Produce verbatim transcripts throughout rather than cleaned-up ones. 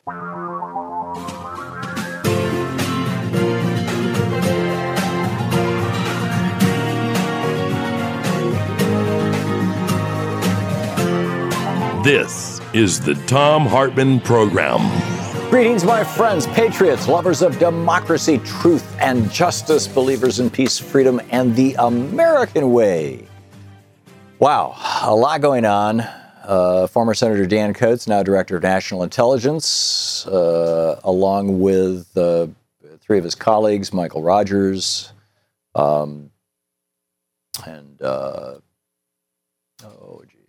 This is the Thom Hartmann Program. Greetings, my friends, patriots, lovers of democracy, truth, and justice, believers in peace, freedom, and the American way. Wow, a lot going on. Uh, former Senator Dan Coats, now Director of National Intelligence, uh, along with uh, three of his colleagues, Michael Rogers, um, and, uh, oh, geez.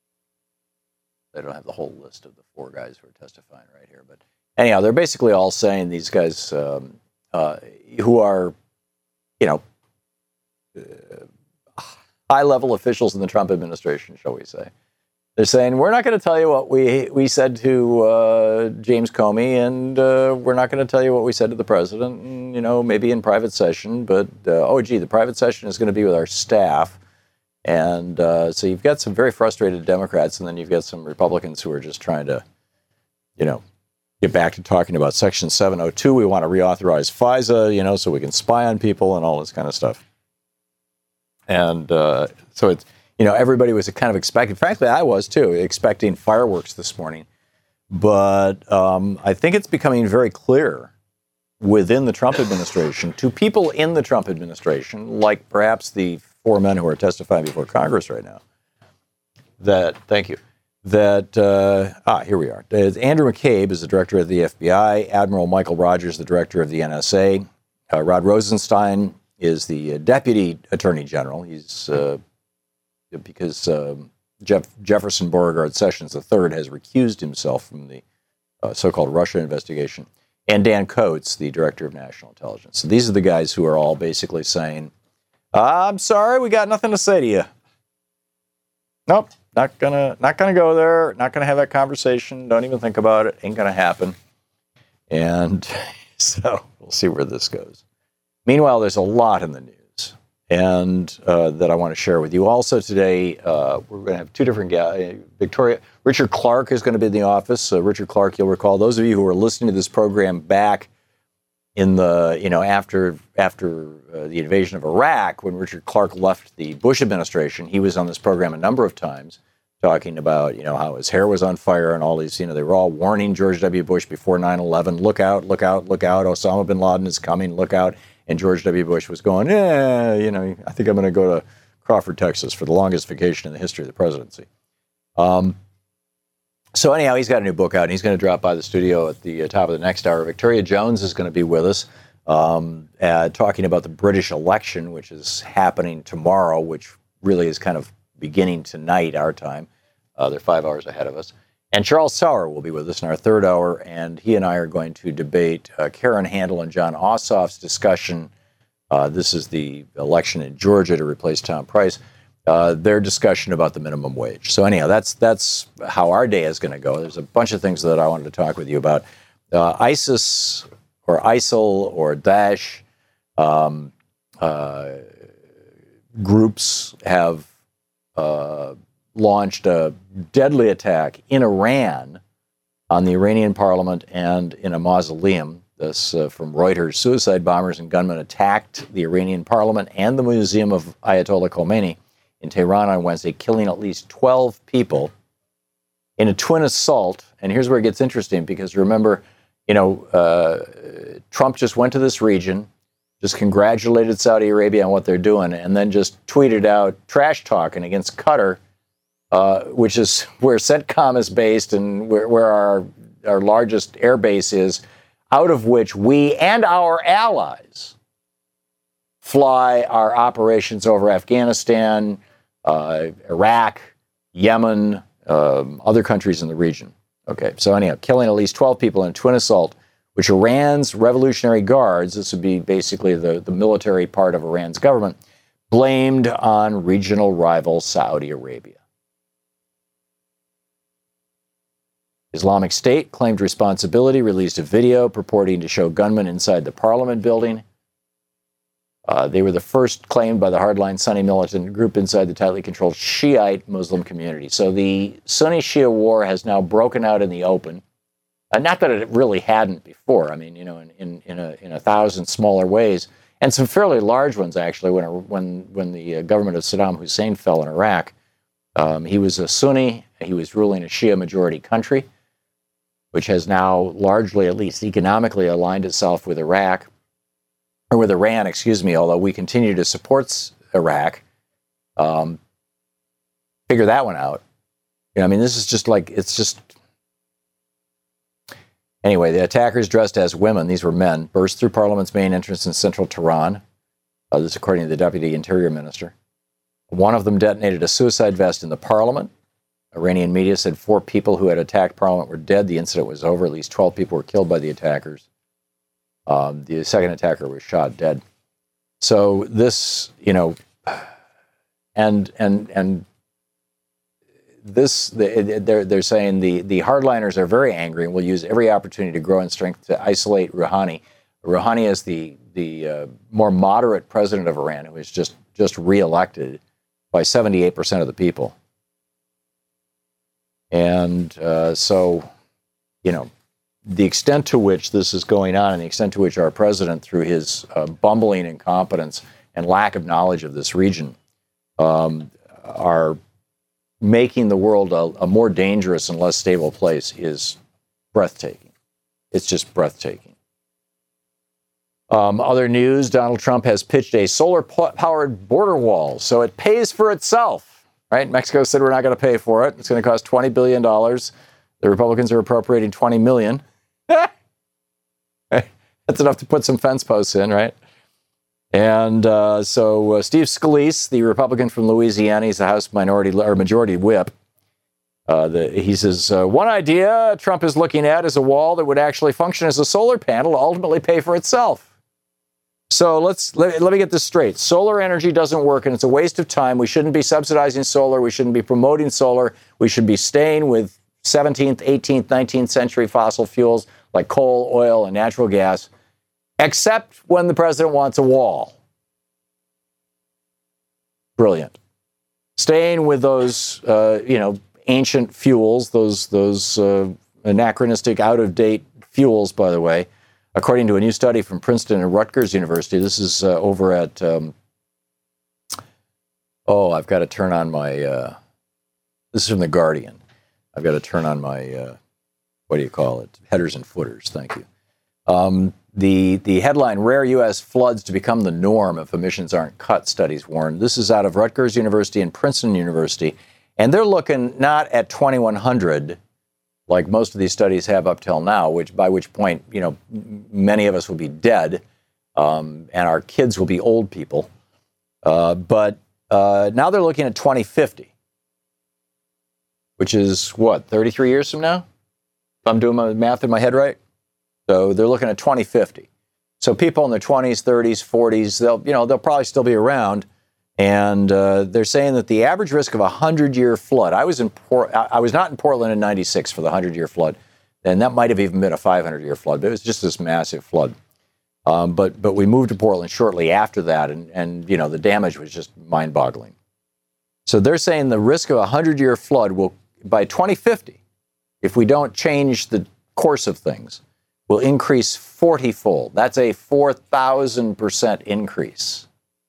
I don't have the whole list of the four guys who are testifying right here. But anyhow, they're basically all saying these guys um, uh, who are, you know, uh, high-level officials in the Trump administration, shall we say. They're saying, we're not going to tell you what we we said to uh, James Comey, and uh, we're not going to tell you what we said to the president, and, you know, maybe in private session. But, uh, oh, gee, the private session is going to be with our staff. And uh, so you've got some very frustrated Democrats, and then you've got some Republicans who are just trying to, you know, get back to talking about Section seven oh two. We want to reauthorize FISA, you know, so we can spy on people and all this kind of stuff. And uh, so it's, you know, everybody was kind of expecting, frankly, I was too, expecting fireworks this morning. But um, I think it's becoming very clear within the Trump administration, to people in the Trump administration, like perhaps the four men who are testifying before Congress right now, that, thank you, that, uh, ah, here we are. Andrew McCabe is the director of the F B I, Admiral Michael Rogers, the director of the N S A, uh, Rod Rosenstein is the uh, deputy attorney general. He's, uh, because um, Jeff, Jefferson Beauregard Sessions the third has recused himself from the uh, so-called Russia investigation, and Dan Coats, the director of national intelligence. So these are the guys who are all basically saying, I'm sorry, we got nothing to say to you. Nope, not gonna, not gonna go there. Not gonna have that conversation. Don't even think about it. Ain't gonna happen. And so we'll see where this goes. Meanwhile, there's a lot in the news, and uh, that I want to share with you. Also today, uh, we're going to have two different guys. Victoria, Richard Clark is going to be in the office. Uh, Richard Clark, you'll recall, those of you who are listening to this program back in the, you know, after after uh, the invasion of Iraq, when Richard Clark left the Bush administration, he was on this program a number of times talking about, you know, how his hair was on fire and all these, you know, they were all warning George W. Bush before nine eleven, look out, look out, look out, Osama bin Laden is coming, look out. And George W. Bush was going, yeah, you know, I think I'm going to go to Crawford, Texas for the longest vacation in the history of the presidency. Um, So anyhow, he's got a new book out, and he's going to drop by the studio at the top of the next hour. Victoria Jones is going to be with us, um, uh, talking about the British election, which is happening tomorrow, which really is kind of beginning tonight, our time. Uh, they're five hours ahead of us. And Charles Sauer will be with us in our third hour, and he and I are going to debate uh, Karen Handel and John Ossoff's discussion. Uh, this is the election in Georgia to replace Tom Price. Uh, their discussion about the minimum wage. So anyhow, that's that's how our day is going to go. There's a bunch of things that I wanted to talk with you about. Uh, ISIS or ISIL or Daesh um, uh, groups have uh, launched a deadly attack in Iran on the Iranian parliament and in a mausoleum. This uh, from Reuters. Suicide bombers and gunmen attacked the Iranian parliament and the museum of Ayatollah Khomeini in Tehran on Wednesday, killing at least twelve people in a twin assault. And here's where it gets interesting, because remember, you know, uh, Trump just went to this region, just congratulated Saudi Arabia on what they're doing, and then just tweeted out trash talking against Qatar, uh, which is where CENTCOM is based and where, where our, our largest air base is, out of which we and our allies fly our operations over Afghanistan, uh, Iraq, Yemen, um, other countries in the region. Okay, so anyhow, killing at least twelve people in a twin assault, which Iran's Revolutionary Guards, this would be basically the, the military part of Iran's government, blamed on regional rival Saudi Arabia. Islamic State claimed responsibility, released a video purporting to show gunmen inside the parliament building. Uh, they were the first claimed by the hardline Sunni militant group inside the tightly controlled Shiite Muslim community. So the Sunni-Shia war has now broken out in the open. Uh, not that it really hadn't before. I mean, you know, in, in, in, a, in a thousand smaller ways, and some fairly large ones, actually, when, when, when the uh, government of Saddam Hussein fell in Iraq. Um, he was a Sunni. He was ruling a Shia majority country, which has now largely, at least economically, aligned itself with Iraq, or with Iran, excuse me, although we continue to support Iraq. Um, figure that one out. You know, I mean, this is just like, it's just... Anyway, the attackers, dressed as women, these were men, burst through Parliament's main entrance in central Tehran. Uh, this according to the Deputy Interior Minister. One of them detonated a suicide vest in the Parliament. Iranian media said four people who had attacked Parliament were dead. The incident was over. At least twelve people were killed by the attackers. Um, the second attacker was shot dead. So this, you know, and and and this, they're they're saying the the hardliners are very angry and will use every opportunity to grow in strength to isolate Rouhani. Rouhani is the the uh, more moderate president of Iran, who was just just reelected by seventy-eight percent of the people. And uh, so, you know, the extent to which this is going on and the extent to which our president, through his uh, bumbling incompetence and lack of knowledge of this region, um, are making the world a, a more dangerous and less stable place is breathtaking. It's just breathtaking. Um, other news, Donald Trump has pitched a solar-powered border wall, so it pays for itself, right? Mexico said we're not going to pay for it. It's going to cost twenty billion dollars. The Republicans are appropriating twenty million dollars. That's enough to put some fence posts in, right? And uh, so uh, Steve Scalise, the Republican from Louisiana, he's the House minority or majority whip. Uh, the, he says, uh, one idea Trump is looking at is a wall that would actually function as a solar panel to ultimately pay for itself. So let's let, let me get this straight. Solar energy doesn't work, and it's a waste of time. We shouldn't be subsidizing solar. We shouldn't be promoting solar. We should be staying with seventeenth, eighteenth, nineteenth century fossil fuels like coal, oil, and natural gas, except when the president wants a wall. Brilliant. Staying with those, uh, you know, ancient fuels, those those uh, anachronistic, out-of-date fuels, by the way. According to a new study from Princeton and Rutgers University, this is uh, over at, um, oh, I've got to turn on my, uh, this is from The Guardian. I've got to turn on my, uh, what do you call it? Headers and footers, thank you. Um, the, the headline, Rare U S Floods to Become the Norm If Emissions Aren't Cut, studies warn. This is out of Rutgers University and Princeton University, and they're looking not at twenty-one hundred, like most of these studies have up till now, which by which point, you know, many of us will be dead, um, and our kids will be old people. Uh, but uh, now they're looking at twenty fifty, which is what, thirty-three years from now? If I'm doing my math in my head right. So they're looking at twenty fifty. So people in their twenties, thirties, forties, they'll, you know, they'll probably still be around. And uh, they're saying that the average risk of a hundred-year flood. I was in Port- I was not in Portland in ninety-six for the hundred-year flood, and that might have even been a five hundred-year flood. But it was just this massive flood. Um, but but we moved to Portland shortly after that, and and you know the damage was just mind-boggling. So they're saying the risk of a hundred-year flood will, by twenty fifty, if we don't change the course of things, will increase forty-fold. That's a four thousand percent increase,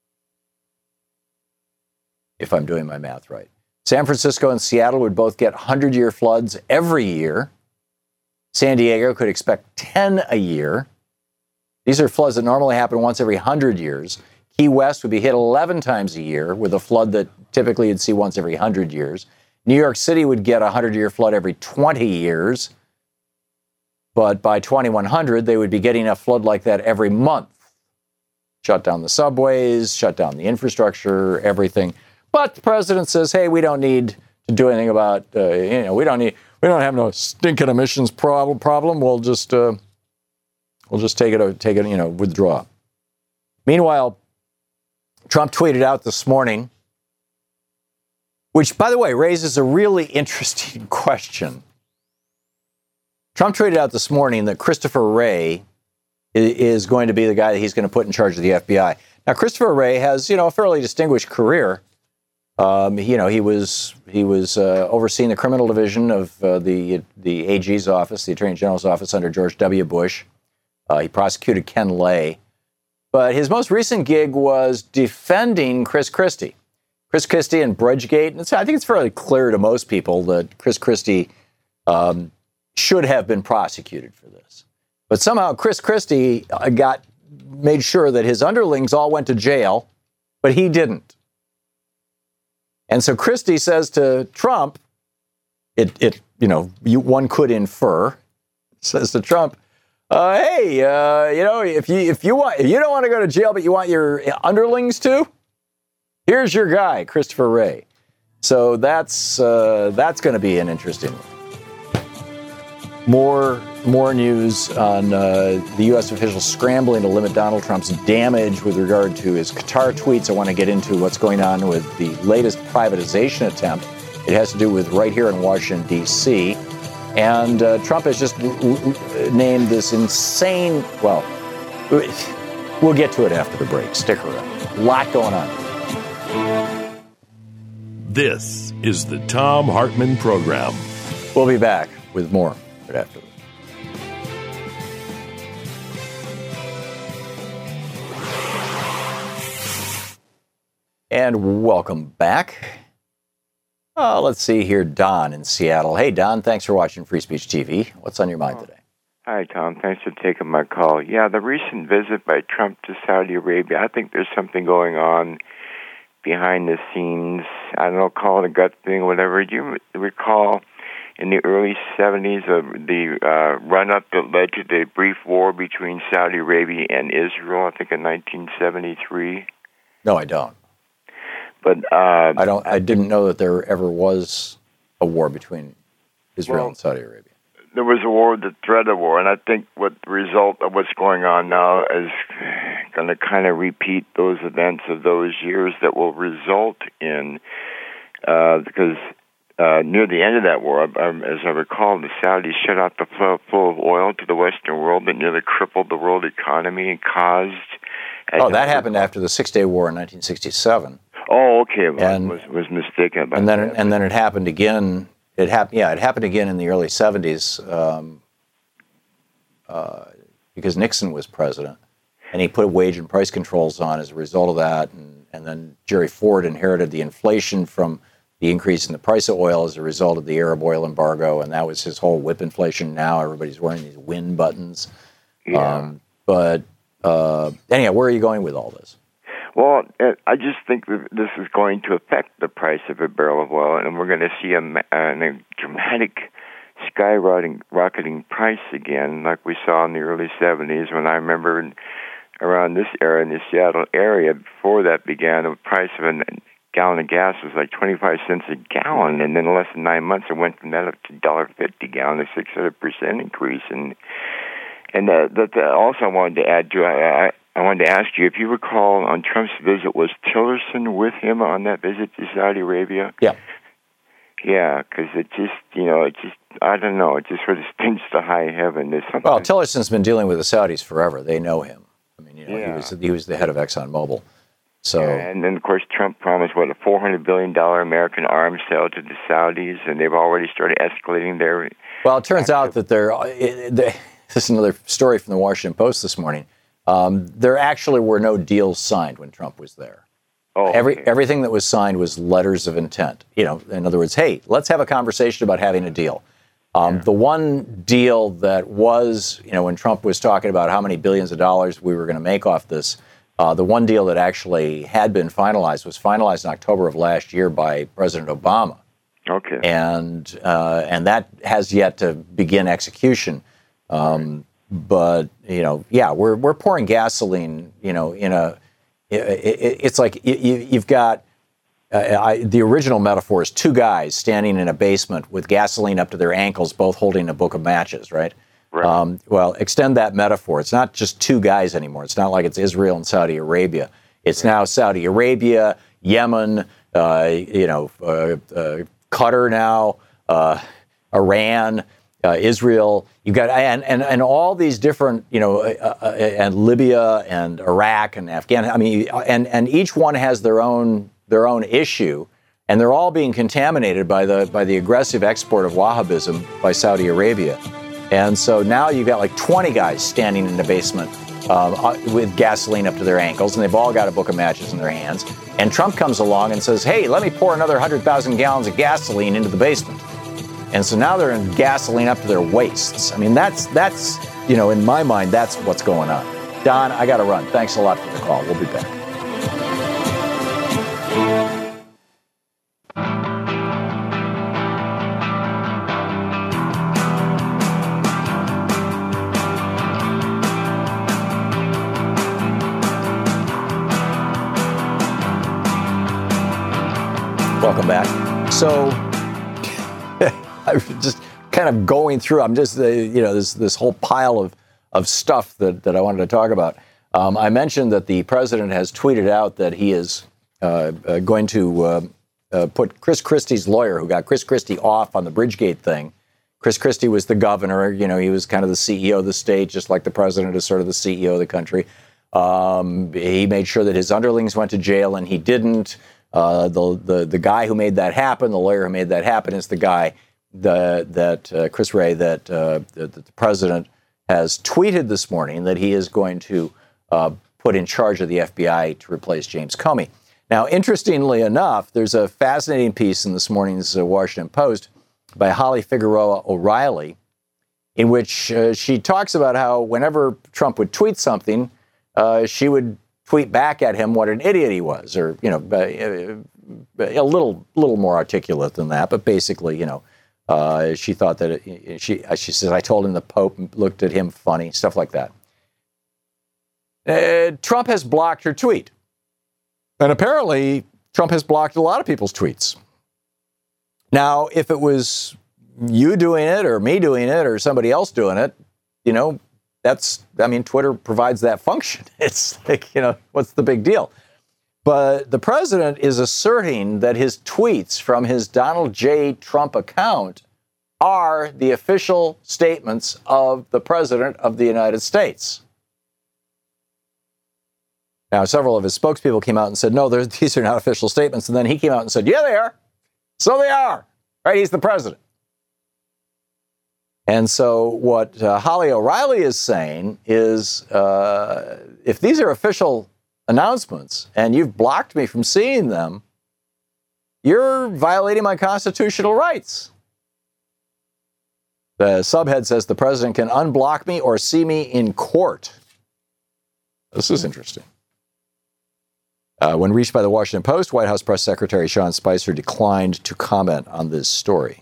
if I'm doing my math right. San Francisco and Seattle would both get hundred-year floods every year. San Diego could expect ten a year. These are floods that normally happen once every one hundred years. Key West would be hit eleven times a year with a flood that typically you'd see once every one hundred years. New York City would get a hundred-year flood every twenty years. But by twenty-one hundred, they would be getting a flood like that every month. Shut down the subways, shut down the infrastructure, everything. But the president says, hey, we don't need to do anything about, uh, you know, we don't need, we don't have no stinking emissions problem. problem. We'll just, uh, we'll just take it, take it, you know, withdraw. Meanwhile, Trump tweeted out this morning, which, by the way, raises a really interesting question. Trump tweeted out this morning that Christopher Wray is going to be the guy that he's going to put in charge of the F B I. Now, Christopher Wray has, you know, a fairly distinguished career. Um, you know, he was he was uh, overseeing the criminal division of uh, the the A G's office, the Attorney General's office under George W. Bush. Uh, he prosecuted Ken Lay. But his most recent gig was defending Chris Christie. Chris Christie and Bridgegate. And I think it's fairly clear to most people that Chris Christie um, should have been prosecuted for this. But somehow Chris Christie got made sure that his underlings all went to jail, but he didn't. And so Christie says to Trump, it, it you know, you, one could infer, says to Trump, uh, hey, uh, you know, if you if you want, if you don't want to go to jail, but you want your underlings to, here's your guy, Christopher Wray. So that's uh, that's going to be an interesting one. More more news on uh, the U S officials scrambling to limit Donald Trump's damage with regard to his Qatar tweets. I want to get into what's going on with the latest privatization attempt. It has to do with right here in Washington, D C And uh, Trump has just l- l- named this insane, well, we'll get to it after the break. Stick around. A lot going on. This is the Thom Hartmann Program. We'll be back with more right after this. And welcome back. Uh, let's see here, Don in Seattle. Hey, Don, thanks for watching Free Speech T V. What's on your mind today? Hi, Tom. Thanks for taking my call. Yeah, the recent visit by Trump to Saudi Arabia, I think there's something going on behind the scenes. I don't know, call it a gut thing or whatever. Do you recall in the early seventies of the uh, run-up that led to the brief war between Saudi Arabia and Israel, I think in nineteen seventy-three? No, I don't. But uh, I don't. I didn't know that there ever was a war between Israel well, and Saudi Arabia. There was a war, the threat of war, and I think what the result of what's going on now is going to kind of repeat those events of those years that will result in, uh, because uh, near the end of that war, um, as I recall, the Saudis shut off the flow, flow of oil to the Western world that nearly crippled the world economy and caused... Oh, that happened after the Six-Day War in nineteen sixty-seven. Oh, okay. Well, and, I was, was mistaken about and then, that. And then it happened again. It happened. Yeah, it happened again in the early seventies um, uh, because Nixon was president, and he put wage and price controls on as a result of that. And, and then Jerry Ford inherited the inflation from the increase in the price of oil as a result of the Arab oil embargo, and that was his whole whip inflation. Now everybody's wearing these win buttons. Yeah. Um, but uh, anyhow, where are you going with all this? Well, I just think that this is going to affect the price of a barrel of oil, and we're going to see a, a dramatic skyrocketing rocketing price again, like we saw in the early seventies. When I remember around this era in the Seattle area, before that began, the price of a gallon of gas was like twenty-five cents a gallon, and then in less than nine months, it went from that up to one dollar fifty a gallon, a six hundred percent increase. And and uh, that uh, also I wanted to add to I. I I wanted to ask you, if you recall, on Trump's visit, was Tillerson with him on that visit to Saudi Arabia? Yeah. Yeah, because it just, you know, it just, I don't know, it just sort of stinks to high heaven. There's something. Well, Tillerson's been dealing with the Saudis forever. They know him. I mean, you know, yeah. he was he was the head of ExxonMobil. So. Yeah, and then, of course, Trump promised, what, a four hundred billion dollars American arms sale to the Saudis, and they've already started escalating their... Well, it turns out that they're, it, they, this is another story from the Washington Post this morning. Um, there actually were no deals signed when Trump was there. Oh, Every okay. everything that was signed was letters of intent. You know, in other words, hey, let's have a conversation about having a deal. Um, yeah. The one deal that was, you know, when Trump was talking about how many billions of dollars we were going to make off this, uh, the one deal that actually had been finalized was finalized in October of last year by President Obama. Okay. And uh, and that has yet to begin execution. Um, But, you know, yeah, we're we're pouring gasoline, you know, in a, it, it, it's like you, you've got, uh, I, the original metaphor is two guys standing in a basement with gasoline up to their ankles, both holding a book of matches, right? Right. Um, well, extend that metaphor. It's not just two guys anymore. It's not like it's Israel and Saudi Arabia. It's right. now Saudi Arabia, Yemen, uh, you know, uh, uh, Qatar now, uh, Iran, Uh, Israel, you've got, and, and, and all these different, you know, uh, uh, and Libya and Iraq and Afghanistan. I mean, and, and each one has their own their own issue And they're all being contaminated by the by the aggressive export of Wahhabism by Saudi Arabia. And so now you've got like twenty guys standing in the basement uh, with gasoline up to their ankles, and they've all got a book of matches in their hands. And Trump comes along and says, hey, let me pour another one hundred thousand gallons of gasoline into the basement. And so now they're in gasoline up to their waists. I mean, that's, that's you know, in my mind, that's what's going on. Don, I got to run. Thanks a lot for the call. We'll be back. Welcome back. So I'm just kind of going through, I'm just, uh, you know, this this whole pile of, of stuff that, that I wanted to talk about. Um, I mentioned that the president has tweeted out that he is uh, uh, going to uh, uh, put Chris Christie's lawyer, who got Chris Christie off on the Bridgegate thing. Chris Christie was the governor. You know, he was kind of the C E O of the state, just like the president is sort of the C E O of the country. Um, he made sure that his underlings went to jail, and he didn't. Uh, the, the the guy who made that happen, the lawyer who made that happen, is the guy the, that uh, Chris Wray, that, uh, that the president has tweeted this morning that he is going to uh, put in charge of the F B I to replace James Comey. Now, interestingly enough, there's a fascinating piece in this morning's uh, Washington Post by Holly Figueroa O'Reilly, in which uh, she talks about how whenever Trump would tweet something, uh, she would tweet back at him what an idiot he was, or, you know, a little little more articulate than that. But basically, you know, uh, she thought that it, she she said, I told him the Pope looked at him funny, stuff like that. Uh, Trump has blocked her tweet. And apparently, Trump has blocked a lot of people's tweets. Now, if it was you doing it or me doing it or somebody else doing it, you know, that's, I mean, Twitter provides that function. It's like, you know, what's the big deal? But the president is asserting that his tweets from his Donald J. Trump account are the official statements of the president of the United States. Now, several of his spokespeople came out and said, no, these are not official statements. And then he came out and said, yeah, they are. So they are. Right? He's the president. And so what uh, Holly O'Reilly is saying is, uh, if these are official announcements and you've blocked me from seeing them, you're violating my constitutional rights. The subhead says the president can unblock me or see me in court. This is interesting. Uh, when reached by the Washington Post, White House Press Secretary Sean Spicer declined to comment on this story.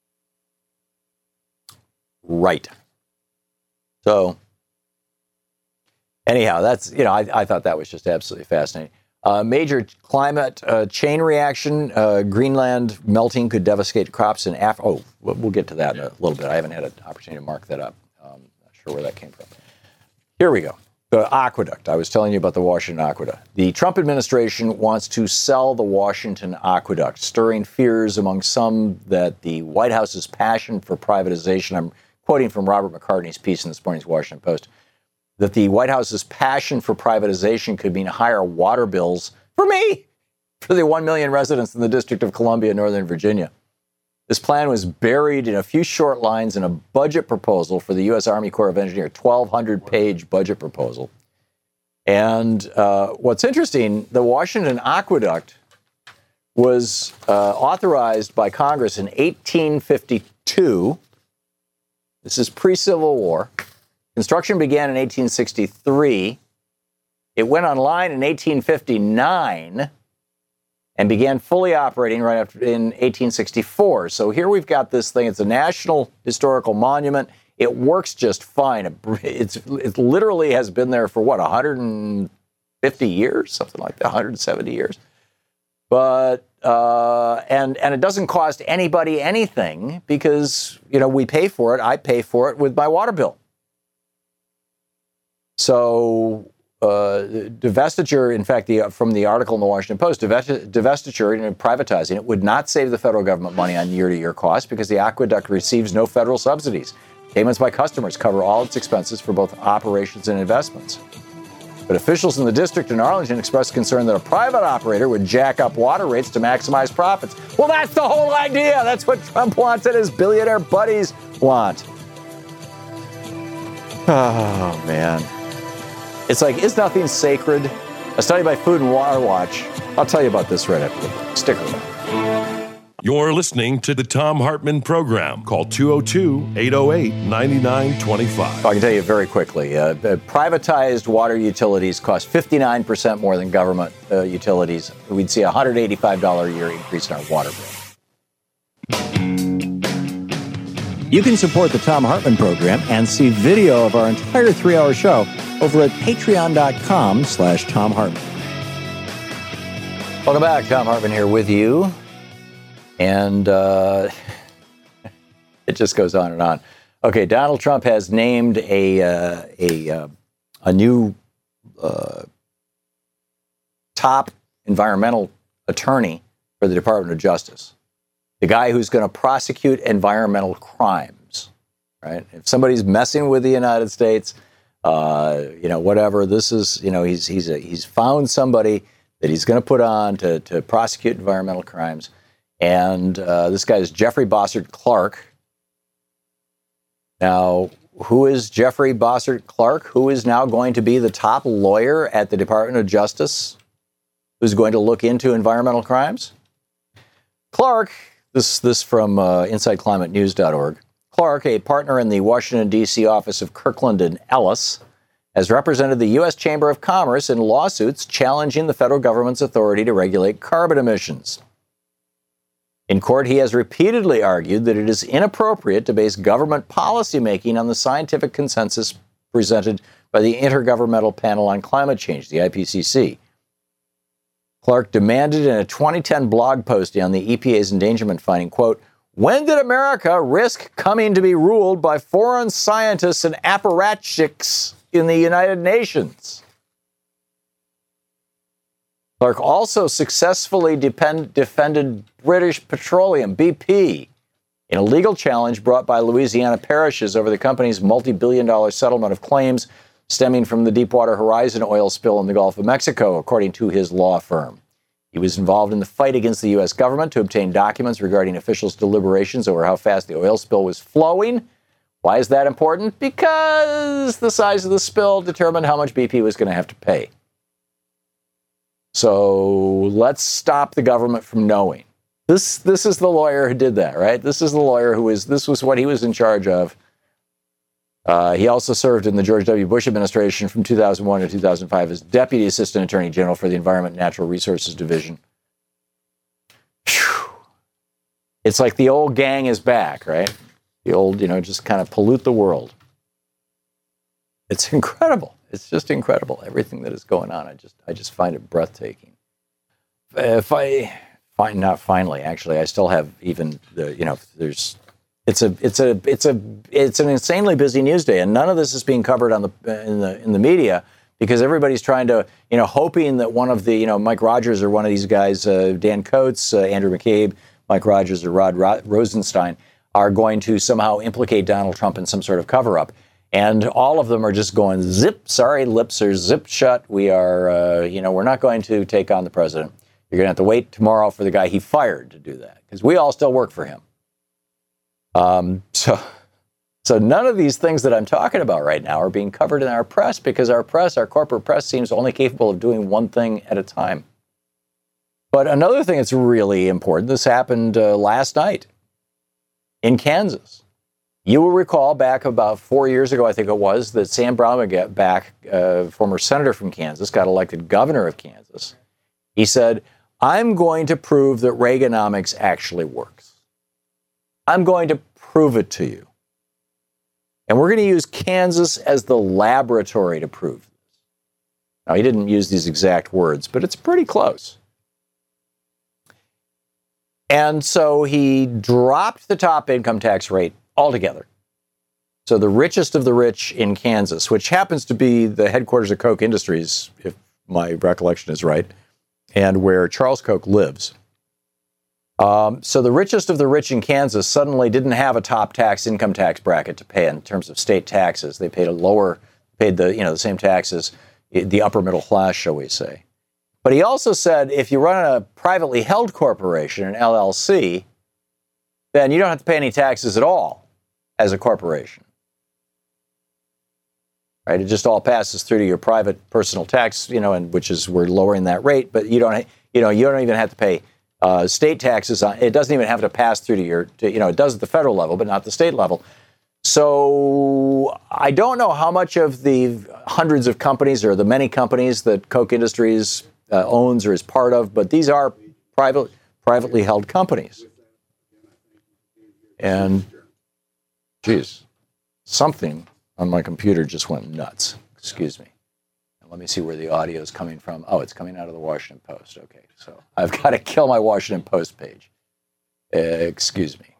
Right. So, anyhow, that's, you know, I, I thought that was just absolutely fascinating. Uh, major climate uh, chain reaction. Uh, Greenland melting could devastate crops in Africa. Oh, we'll get to that in a little bit. I haven't had an opportunity to mark that up. Um, not sure where that came from. Here we go. The aqueduct. I was telling you about the Washington Aqueduct. The Trump administration wants to sell the Washington Aqueduct, stirring fears among some that the White House's passion for privatization, I'm quoting from Robert McCartney's piece in this morning's Washington Post, that the White House's passion for privatization could mean higher water bills for me, for the one million residents in the District of Columbia, Northern Virginia. This plan was buried in a few short lines in a budget proposal for the U S Army Corps of Engineers, twelve hundred page budget proposal. And uh, what's interesting, the Washington Aqueduct was uh, authorized by Congress in eighteen fifty-two. This is pre-Civil War. Construction began in eighteen sixty-three. It went online in eighteen fifty-nine and began fully operating right after in eighteen sixty-four. So here we've got this thing. It's a National Historical Monument. It works just fine. It, it's, it literally has been there for, what, one hundred fifty years? Something like that, one hundred seventy years. But, uh, and, and it doesn't cost anybody anything because, you know, we pay for it. I pay for it with my water bill. So uh, divestiture, in fact, the, from the article in the Washington Post, divest, divestiture and privatizing it would not save the federal government money on year-to-year costs because the aqueduct receives no federal subsidies. Payments by customers cover all its expenses for both operations and investments. But officials in the district in Arlington expressed concern that a private operator would jack up water rates to maximize profits. Well, that's the whole idea. That's what Trump wants and his billionaire buddies want. Oh, man. It's like, is nothing sacred? A study by Food and Water Watch. I'll tell you about this right after the break. Stick around. You're listening to the Thom Hartmann Program. Call two oh two, eight oh eight, nine nine two five. I can tell you very quickly, uh, privatized water utilities cost fifty-nine percent more than government uh, utilities. We'd see a one hundred eighty-five dollars a year increase in our water bill. You can support the Thom Hartmann Program and see video of our entire three-hour show over at patreon.com slash Thom Hartmann. Welcome back. Thom Hartmann here with you. And uh, it just goes on and on. Okay, Donald Trump has named a uh, a uh, a new uh, top environmental attorney for the Department of Justice. The guy who's going to prosecute environmental crimes, right? If somebody's messing with the United States, uh, you know, whatever. This is, you know, he's he's a, he's found somebody that he's going to put on to to prosecute environmental crimes. And uh, this guy is Jeffrey Bossert Clark. Now, who is Jeffrey Bossert Clark? Who is now going to be the top lawyer at the Department of Justice who's going to look into environmental crimes? Clark, this this from uh, inside climate news dot org. Clark, a partner in the Washington, D C office of Kirkland and Ellis, has represented the U S Chamber of Commerce in lawsuits challenging the federal government's authority to regulate carbon emissions. In court, he has repeatedly argued that it is inappropriate to base government policymaking on the scientific consensus presented by the Intergovernmental Panel on Climate Change, the I P C C. Clark demanded in a twenty ten blog posting on the E P A's endangerment finding, quote, "When did America risk coming to be ruled by foreign scientists and apparatchiks in the United Nations?" Clark also successfully depend, defended British Petroleum, B P, in a legal challenge brought by Louisiana parishes over the company's multi-billion dollar settlement of claims stemming from the Deepwater Horizon oil spill in the Gulf of Mexico, according to his law firm. He was involved in the fight against the U S government to obtain documents regarding officials' deliberations over how fast the oil spill was flowing. Why is that important? Because the size of the spill determined how much B P was going to have to pay. So let's stop the government from knowing. This this is the lawyer who did that, right? This is the lawyer who was, this was what he was in charge of. Uh, he also served in the George W. Bush administration from two thousand one to two thousand five as Deputy Assistant Attorney General for the Environment and Natural Resources Division. Whew. It's like the old gang is back, right? The old, you know, just kind of pollute the world. It's incredible. It's just incredible, everything that is going on. I just I just find it breathtaking. If I find, not finally, actually, I still have even the, you know, there's, it's a, it's a, it's a, it's an insanely busy news day, and none of this is being covered on the, in the, in the media because everybody's trying to, you know, hoping that one of the, you know, Mike Rogers or one of these guys, uh, Dan Coates, uh, Andrew McCabe, Mike Rogers or Rod Ro- Rosenstein are going to somehow implicate Donald Trump in some sort of cover-up. And all of them are just going, zip, sorry, lips are zipped shut. We are, uh, you know, we're not going to take on the president. You're going to have to wait tomorrow for the guy he fired to do that, because we all still work for him. Um, so, so none of these things that I'm talking about right now are being covered in our press because our press, our corporate press, seems only capable of doing one thing at a time. But another thing that's really important, this happened uh, last night in Kansas. You will recall back about four years ago, I think it was, that Sam Brownback, uh, former senator from Kansas, got elected governor of Kansas. He said, I'm going to prove that Reaganomics actually works. I'm going to prove it to you. And we're going to use Kansas as the laboratory to prove this. Now, he didn't use these exact words, but it's pretty close. And so he dropped the top income tax rate altogether. So the richest of the rich in Kansas, which happens to be the headquarters of Koch Industries, if my recollection is right, and where Charles Koch lives. Um, so the richest of the rich in Kansas suddenly didn't have a top tax income tax bracket to pay in terms of state taxes. They paid a lower, paid the, you know, the same taxes the upper middle class, shall we say. But he also said if you run a privately held corporation, an L L C, then you don't have to pay any taxes at all as a corporation. Right? It just all passes through to your private personal tax, you know, and which is we're lowering that rate, but you don't, you know, you don't even have to pay uh, state taxes on. It doesn't even have to pass through to your, to, you know, it does at the federal level, but not the state level. So I don't know how much of the hundreds of companies or the many companies that Koch Industries uh, owns or is part of, but these are private, privately held companies. And, geez, something on my computer just went nuts. Excuse me. And let me see where the audio is coming from. Oh, it's coming out of the Washington Post. Okay, so I've got to kill my Washington Post page. Uh, excuse me.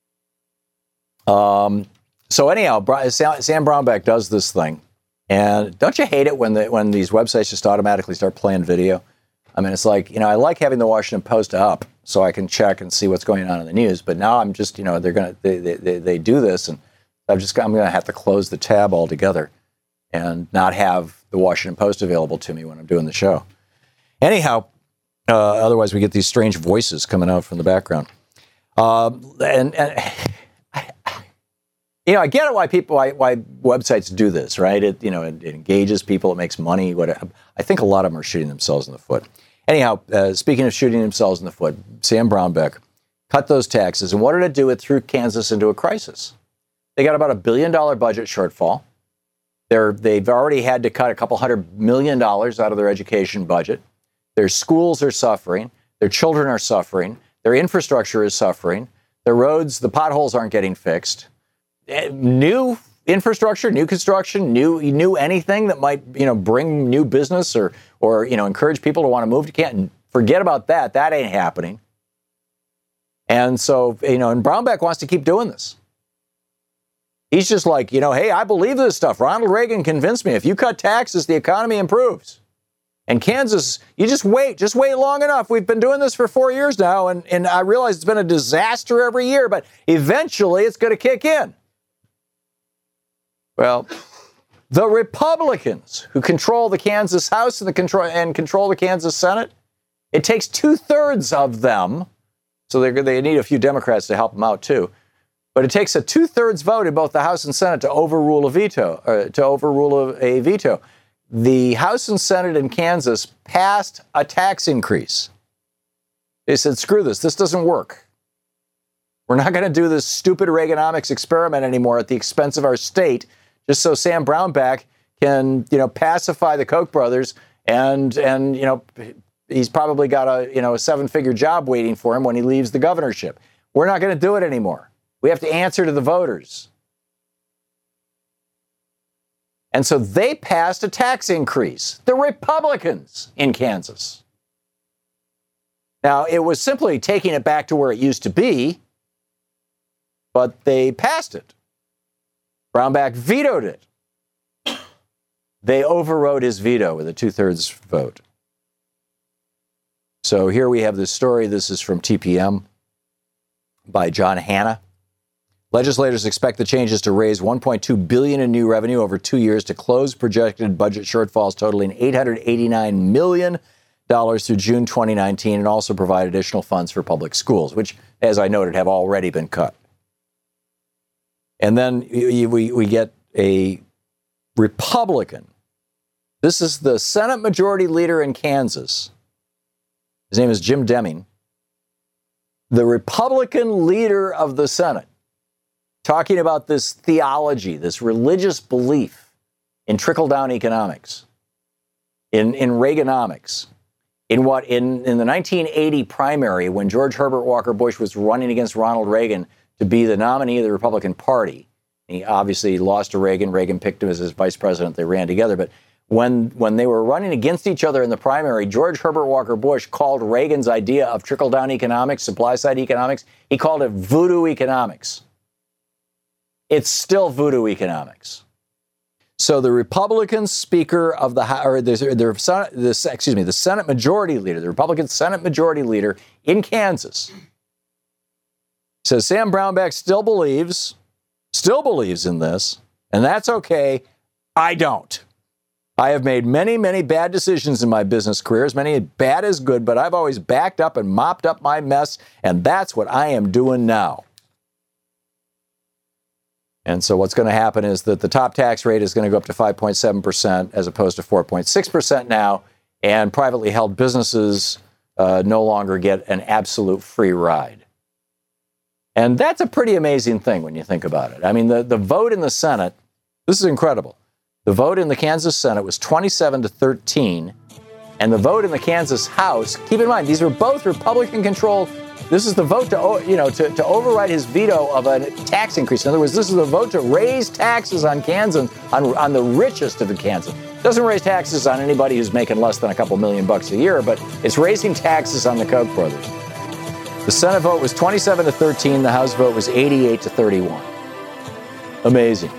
Um. So anyhow, Sam Brownback does this thing, and don't you hate it when the, when these websites just automatically start playing video? I mean, it's like, you know, I like having the Washington Post up so I can check and see what's going on in the news. But now I'm just, you know, they're gonna they they, they do this, and I'm just I'm gonna have to close the tab altogether and not have the Washington Post available to me when I'm doing the show. Anyhow, uh, otherwise we get these strange voices coming out from the background, uh, and and. You know, I get it why people, why, why websites do this, right? It, you know, it, it engages people, it makes money. Whatever. I think a lot of them are shooting themselves in the foot. Anyhow, uh, speaking of shooting themselves in the foot, Sam Brownback cut those taxes, and what did it do? It threw Kansas into a crisis. They got about a billion dollar budget shortfall. They're, they've already had to cut a couple hundred million dollars out of their education budget. Their schools are suffering. Their children are suffering. Their infrastructure is suffering. Their roads, the potholes aren't getting fixed. New infrastructure, new construction, new new anything that might, you know, bring new business or or you know encourage people to want to move to Canton. Forget about that. That ain't happening. And so, you know, and Brownback wants to keep doing this. He's just like, you know, hey, I believe this stuff. Ronald Reagan convinced me. If you cut taxes, the economy improves. And Kansas, you just wait, just wait long enough. We've been doing this for four years now, and, and I realize it's been a disaster every year, but eventually it's going to kick in. Well, the Republicans who control the Kansas House and, the control, and control the Kansas Senate, it takes two-thirds of them, so they need a few Democrats to help them out too, but it takes a two-thirds vote in both the House and Senate to overrule a veto. Uh, to overrule a, a veto. The House and Senate in Kansas passed a tax increase. They said, screw this, this doesn't work. We're not going to do this stupid Reaganomics experiment anymore at the expense of our state, just so Sam Brownback can, you know, pacify the Koch brothers, and and you know, he's probably got a you know a seven-figure job waiting for him when he leaves the governorship. We're not going to do it anymore. We have to answer to the voters. And so they passed a tax increase. The Republicans in Kansas. Now, it was simply taking it back to where it used to be, but they passed it. Brownback vetoed it. They overrode his veto with a two-thirds vote. So here we have this story. This is from T P M by John Hanna. Legislators expect the changes to raise one point two billion dollars in new revenue over two years to close projected budget shortfalls totaling eight hundred eighty-nine million dollars through June twenty nineteen, and also provide additional funds for public schools, which, as I noted, have already been cut. And then we, we get a Republican. This is the Senate Majority Leader in Kansas. His name is Jim Deming. The Republican leader of the Senate, talking about this theology, this religious belief in trickle-down economics, in, in Reaganomics, in what in, in the nineteen eighty primary, when George Herbert Walker Bush was running against Ronald Reagan to be the nominee of the Republican Party. He obviously lost to Reagan. Reagan picked him as his vice president. They ran together. But when, when they were running against each other in the primary, George Herbert Walker Bush called Reagan's idea of trickle-down economics, supply-side economics, he called it voodoo economics. It's still voodoo economics. So the Republican Speaker of the House, or the, the, the, excuse me, the Senate Majority Leader, the Republican Senate Majority Leader in Kansas, says Sam Brownback still believes, still believes in this, and that's okay. I don't. I have made many, many bad decisions in my business career, as many bad as good, but I've always backed up and mopped up my mess, and that's what I am doing now. And so what's going to happen is that the top tax rate is going to go up to five point seven percent as opposed to four point six percent now, and privately held businesses uh, no longer get an absolute free ride. And that's a pretty amazing thing when you think about it. I mean, the, the vote in the Senate, this is incredible. The vote in the Kansas Senate was twenty-seven to thirteen, and the vote in the Kansas House, keep in mind, these were both Republican-controlled. This is the vote to, you know, to, to override his veto of a tax increase. In other words, this is the vote to raise taxes on Kansans, on, on the richest of the Kansans. It doesn't raise taxes on anybody who's making less than a couple million bucks a year, but it's raising taxes on the Koch brothers. The Senate vote was twenty-seven to thirteen. The House vote was eighty-eight to thirty-one. Amazing.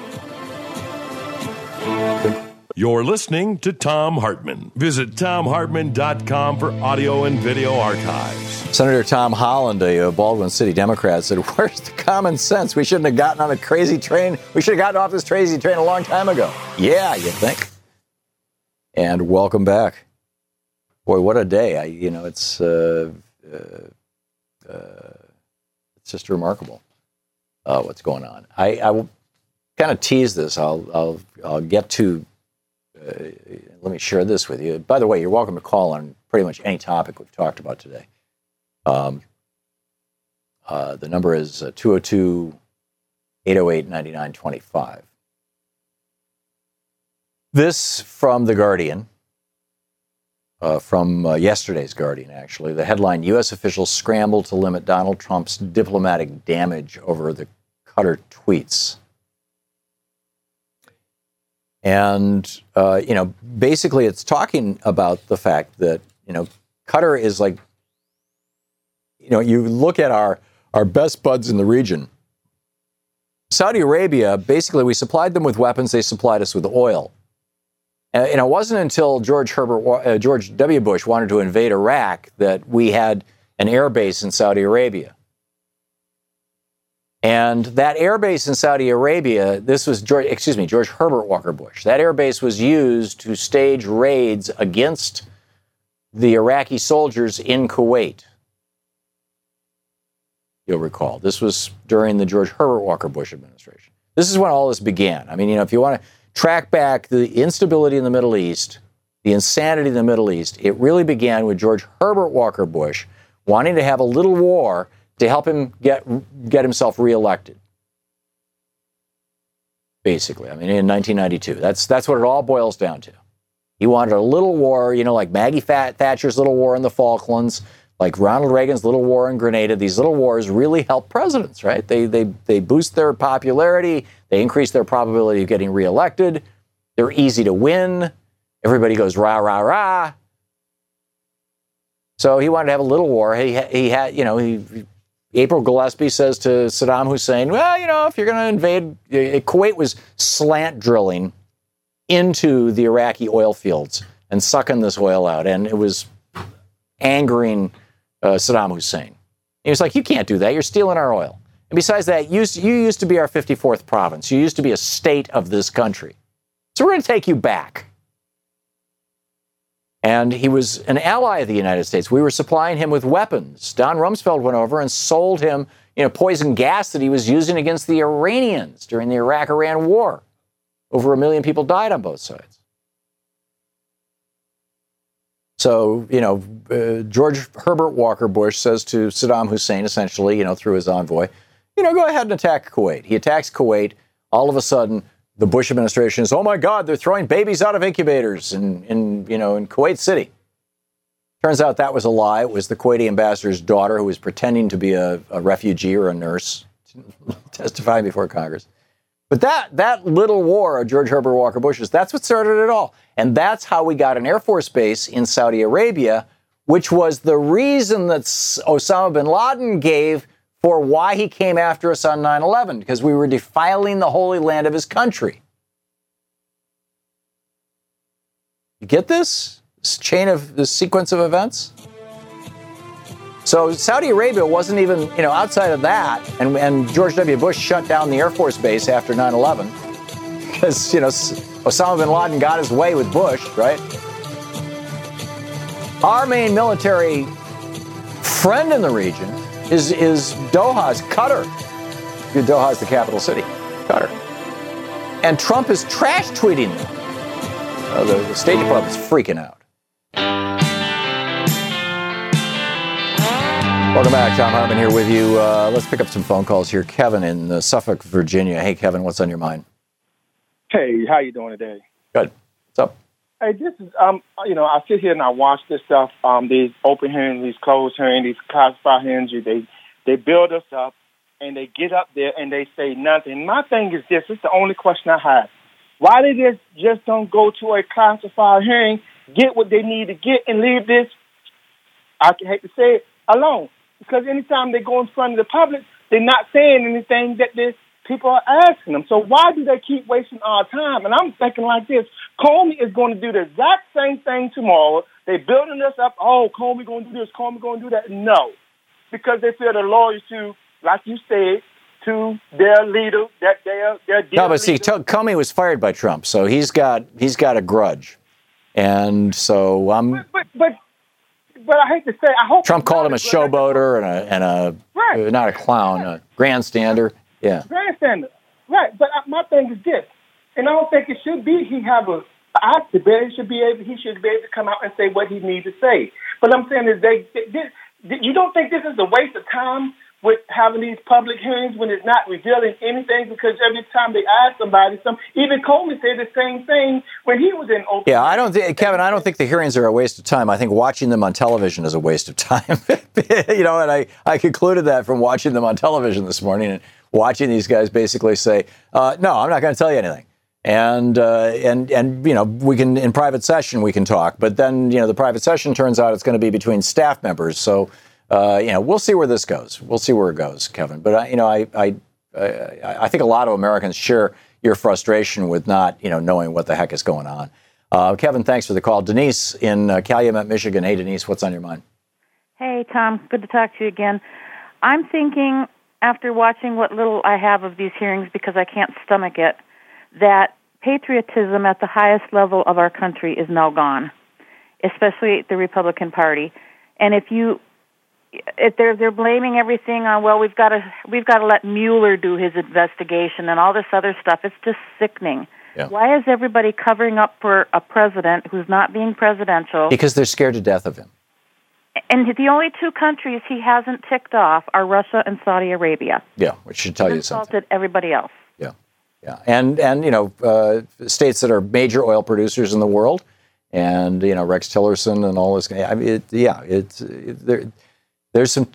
You're listening to Thom Hartmann. Visit Thom Hartmann dot com for audio and video archives. Senator Tom Holland, a Baldwin City Democrat, said, where's the common sense? We shouldn't have gotten on a crazy train. We should have gotten off this crazy train a long time ago. Yeah, you think? And welcome back. Boy, what a day. I, you know, it's uh, uh, uh, it's just remarkable uh, what's going on. I, I will kind of tease this. I'll, I'll, I'll get to Uh, let me share this with you. By the way, you're welcome to call on pretty much any topic we've talked about today. Um, uh, the number is uh, two oh two, eight oh eight, nine nine two five. This from The Guardian, uh, from uh, yesterday's Guardian, actually. The headline, U S officials scramble to limit Donald Trump's diplomatic damage over the Qatar tweets. And, uh, you know, basically it's talking about the fact that, you know, Qatar is like, you know, you look at our, our best buds in the region. Saudi Arabia, basically we supplied them with weapons, they supplied us with oil. And, and it wasn't until George Herbert, uh, George W. Bush wanted to invade Iraq that we had an air base in Saudi Arabia. And that air base in Saudi Arabia, this was George, excuse me, George Herbert Walker Bush. That air base was used to stage raids against the Iraqi soldiers in Kuwait. You'll recall. This was during the George Herbert Walker Bush administration. This is when all this began. I mean, you know, if you want to track back the instability in the Middle East, the insanity in the Middle East, it really began with George Herbert Walker Bush wanting to have a little war to help him get get himself reelected. Basically, I mean, in nineteen ninety-two, that's that's what it all boils down to. He wanted a little war, you know, like Maggie Thatcher's little war in the Falklands, like Ronald Reagan's little war in Grenada. These little wars really help presidents, right? They they they boost their popularity. They increase their probability of getting reelected. They're easy to win. Everybody goes rah rah rah. So he wanted to have a little war. He he had, you know, he. April Gillespie says to Saddam Hussein, well, you know, if you're going to invade, Kuwait was slant drilling into the Iraqi oil fields and sucking this oil out. And it was angering uh, Saddam Hussein. He was like, you can't do that. You're stealing our oil. And besides that, you, you used to be our fifty-fourth province. You used to be a state of this country. So we're going to take you back. And he was an ally of the United States. We were supplying him with weapons. Don Rumsfeld went over and sold him, you know, poison gas that he was using against the Iranians during the Iraq-Iran war. Over a million people died on both sides. So, you know, uh, George Herbert Walker Bush says to Saddam Hussein, essentially, you know, through his envoy, you know, go ahead and attack Kuwait. He attacks Kuwait. All of a sudden, the Bush administration is, oh my God, they're throwing babies out of incubators in, in, you know, in Kuwait City. Turns out that was a lie. It was the Kuwaiti ambassador's daughter who was pretending to be a, a refugee or a nurse, testifying before Congress. But that that little war of George Herbert Walker Bush's, that's what started it all. And that's how we got an Air Force base in Saudi Arabia, which was the reason that Osama bin Laden gave for why he came after us on nine eleven, because we were defiling the holy land of his country. You get this? This chain of, this sequence of events? So Saudi Arabia wasn't even, you know, outside of that, and, and George W. Bush shut down the Air Force base after nine eleven, because, you know, Osama bin Laden got his way with Bush, right? Our main military friend in the region is, is Doha's Qatar. Doha is the capital city, Qatar. And Trump is trash tweeting them. Uh, the, the State Department's freaking out. Welcome back. Thom Hartmann here with you. Uh, let's pick up some phone calls here. Kevin in uh, Suffolk, Virginia. Hey, Kevin, what's on your mind? Hey, how you doing today? Good. What's up? Hey, this is, um, you know, I sit here and I watch this stuff, um, these open hearings, these closed hearings, these classified hearings. They, they build us up, and they get up there and they say nothing. My thing is this. It's the only question I have. Why they just, just don't go to a classified hearing, get what they need to get, and leave this, I hate to say it, alone? Because anytime they go in front of the public, they're not saying anything that the people are asking them. So why do they keep wasting our time? And I'm thinking like this. Comey is going to do the exact same thing tomorrow. They're building us up. Oh, Comey going to do this. Comey going to do that. No. Because they feel they're loyal to, like you said, to their leader, that their their No, but see, t- Comey was fired by Trump, so he's got he's got a grudge. And so I'm... But, but, but But I hate to say, I hope Trump called him a showboater and a and a right. uh, not a clown, a grandstander. Yeah, grandstander. Right. But my thing is this, and I don't think it should be he have a active, but he should be able he should be able to come out and say what he needs to say. But I'm saying is they, they, they you don't think this is a waste of time with having these public hearings when it's not revealing anything, because every time they ask somebody, some even Comey said the same thing when he was in open. Yeah, I don't think, Kevin, I don't think the hearings are a waste of time. I think watching them on television is a waste of time. You know, and I, I concluded that from watching them on television this morning and watching these guys basically say, uh, no, I'm not going to tell you anything. And, uh, and, and, you know, we can, in private session, we can talk. But then, you know, the private session turns out it's going to be between staff members. So, Uh, you know, we'll see where this goes. We'll see where it goes, Kevin. But, I, you know, I, I I think a lot of Americans share your frustration with not, you know, knowing what the heck is going on. Uh, Kevin, thanks for the call. Denise in uh, Calumet, Michigan. Hey, Denise, what's on your mind? Hey, Tom. Good to talk to you again. I'm thinking, after watching what little I have of these hearings, because I can't stomach it, that patriotism at the highest level of our country is now gone, especially the Republican Party. And if you... If they're they're blaming everything on, well, we've got to we've got to let Mueller do his investigation and all this other stuff. It's just sickening. Yeah. Why is everybody covering up for a president who's not being presidential? Because they're scared to death of him. And the only two countries he hasn't ticked off are Russia and Saudi Arabia. Yeah, which should tell He's you something. Insulted everybody else. Yeah, yeah, and and you know, uh, states that are major oil producers in the world, and you know, Rex Tillerson and all this. I mean, it, yeah, it's it, there. There's some,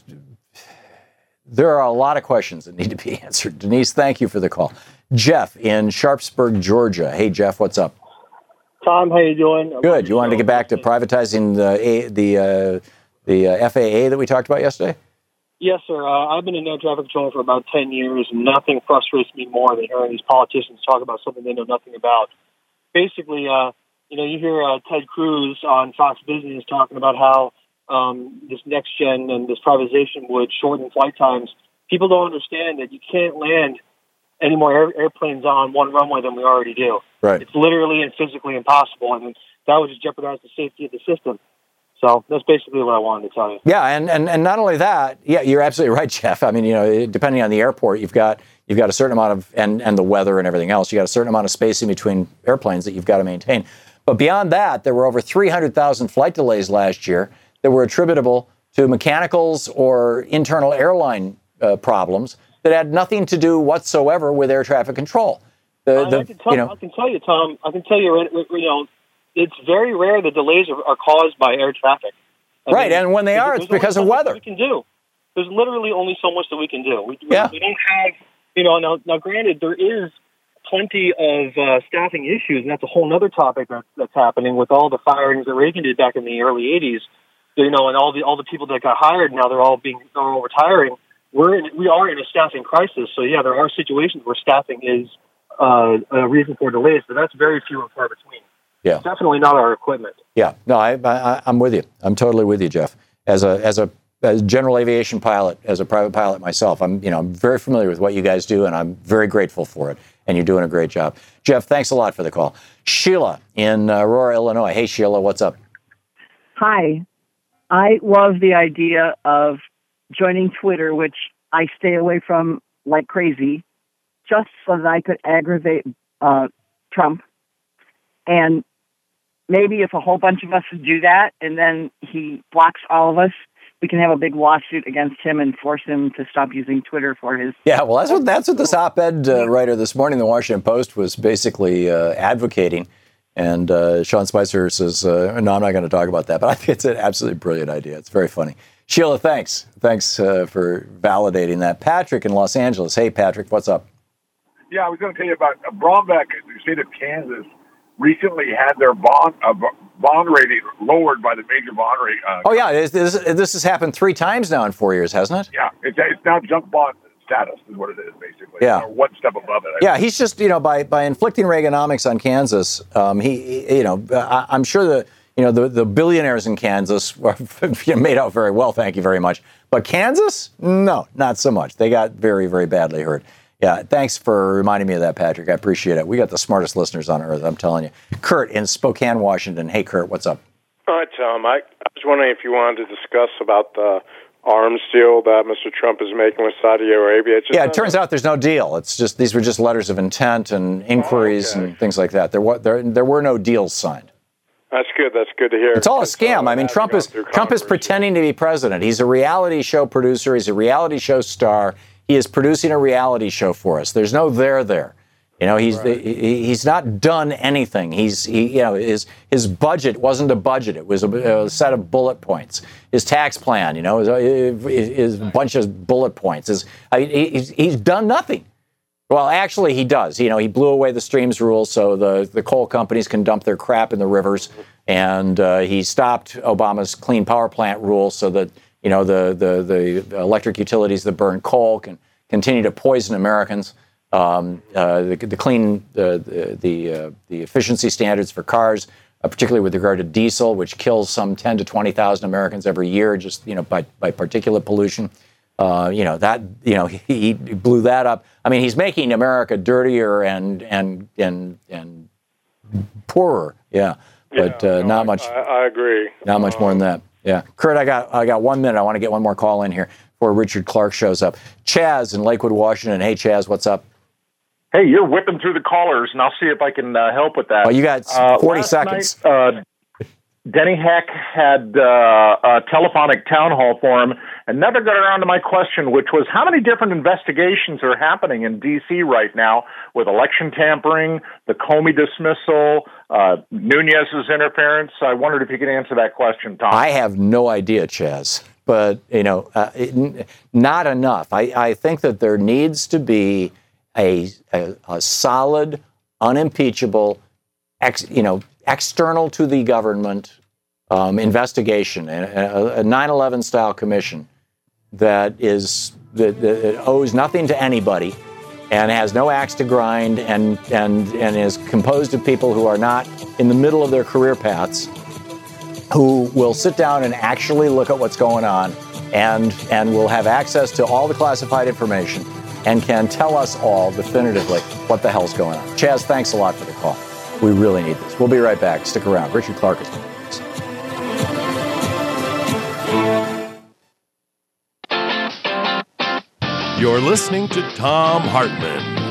there are a lot of questions that need to be answered. Denise, thank you for the call. Jeff in Sharpsburg, Georgia. Hey, Jeff, what's up? Tom, how you doing? Good. You wanted to get back to privatizing the the uh, the uh, F A A that we talked about yesterday? Yes, sir. Uh, I've been in air traffic control for about ten years, and nothing frustrates me more than hearing these politicians talk about something they know nothing about. Basically, uh, you know, you hear uh, Ted Cruz on Fox Business talking about how Um, this next gen and this privatization would shorten flight times. People don't understand that you can't land any more air, airplanes on one runway than we already do. Right. It's literally and physically impossible, and that would just jeopardize the safety of the system. So that's basically what I wanted to tell you. Yeah, and, and, and not only that, yeah, you're absolutely right, Jeff. I mean, you know, depending on the airport, you've got you've got a certain amount of and, and the weather and everything else. You got a certain amount of spacing between airplanes that you've got to maintain. But beyond that, there were over three hundred thousand flight delays last year that were attributable to mechanicals or internal airline uh, problems that had nothing to do whatsoever with air traffic control. The, the, I, I, can tell, you know, I can tell you, Tom, I can tell you, you know, it's very rare the delays are, are caused by air traffic. I right, mean, and when they are, it's because of weather. We can do. There's literally only so much that we can do. We, yeah. we don't have, you know, now, now granted, there is plenty of uh, staffing issues, and that's a whole other topic that, that's happening with all the firings that Reagan did back in the early eighties. You know, and all the all the people that got hired now they're all being they're all retiring. We're in, we are in a staffing crisis. So yeah, there are situations where staffing is uh, a reason for delays, but that's very few and far between. Yeah, it's definitely not our equipment. Yeah, no, I, I I'm with you. I'm totally with you, Jeff. As a as a as general aviation pilot, as a private pilot myself, I'm you know I'm very familiar with what you guys do, and I'm very grateful for it. And you're doing a great job, Jeff. Thanks a lot for the call. Sheila in uh, Aurora, Illinois. Hey, Sheila, what's up? Hi. I love the idea of joining Twitter, which I stay away from like crazy, just so that I could aggravate uh, Trump. And maybe if a whole bunch of us do that and then he blocks all of us, we can have a big lawsuit against him and force him to stop using Twitter for his... Yeah, well, that's what that's what this op-ed uh, writer this morning in the Washington Post was basically uh, advocating. And uh, Sean Spicer says, uh, no, I'm not going to talk about that. But I think it's an absolutely brilliant idea. It's very funny. Sheila, thanks. Thanks uh, for validating that. Patrick in Los Angeles. Hey, Patrick, what's up? Yeah, I was going to tell you about uh, Brombeck, the state of Kansas, recently had their bond uh, bond rating lowered by the major bond rate. Uh, oh, yeah. This, this, this has happened three times now in four years, hasn't it? Yeah. It's, it's now junk bond status is what it is, basically. Yeah. Or one step above it. Yeah, he's just, you know, by, by inflicting Reaganomics on Kansas, um, he, he, you know, I, I'm sure the, you know, the, the billionaires in Kansas were made out very well, thank you very much. But Kansas? No, not so much. They got very, very badly hurt. Yeah, thanks for reminding me of that, Patrick. I appreciate it. We got the smartest listeners on earth, I'm telling you. Kurt in Spokane, Washington. Hey, Kurt, what's up? Hi, Tom. I, I was wondering if you wanted to discuss about the arms deal that Mister Trump is making with Saudi Arabia. It just yeah, it turns out there's no deal. It's just these were just letters of intent and inquiries oh, okay. and things like that. There were there there were no deals signed. That's good. That's good to hear. It's all a scam. I mean, Trump is Trump is pretending to be president. He's a reality show producer. He's a reality show star. He is producing a reality show for us. There's no there there. You know, he's right. he, he's not done anything. He's he, you know his his budget wasn't a budget. It was a, a set of bullet points. His tax plan, you know, is, is a bunch of bullet points. Is I mean, he's, he's done nothing. Well, actually, he does. You know, he blew away the streams rule, so the the coal companies can dump their crap in the rivers, and uh, he stopped Obama's clean power plant rule, so that you know the the the electric utilities that burn coal can continue to poison Americans. Um, uh, the, the clean, uh, the the, uh, the efficiency standards for cars, uh, particularly with regard to diesel, which kills some ten to twenty thousand Americans every year, just you know by by particulate pollution. Uh, you know that you know he, he blew that up. I mean, he's making America dirtier and and and and poorer. Yeah, but yeah, uh, no, not much. I, I agree. Not much um, more than that. Yeah, Kurt, I got I got one minute. I want to get one more call in here before Richard Clark shows up. Chaz in Lakewood, Washington. Hey, Chaz, what's up? Hey, you're whipping through the callers, and I'll see if I can uh, help with that. Well, you got forty uh, seconds. Night, uh, Denny Heck had uh, a telephonic town hall for him and never got around to my question, which was how many different investigations are happening in D C right now with election tampering, the Comey dismissal, uh, Nunez's interference? I wondered if you could answer that question, Tom. I have no idea, Chaz, but, you know, uh, it, not enough. I, I think that there needs to be a, a, a solid, unimpeachable, ex, you know, external to the government um, investigation, a, a nine eleven style commission that is that, that owes nothing to anybody and has no axe to grind and and and is composed of people who are not in the middle of their career paths, who will sit down and actually look at what's going on and and will have access to all the classified information and can tell us all definitively what the hell's going on. Chaz, thanks a lot for the call. We really need this. We'll be right back. Stick around. Richard Clark is going to do this. You're listening to Thom Hartmann.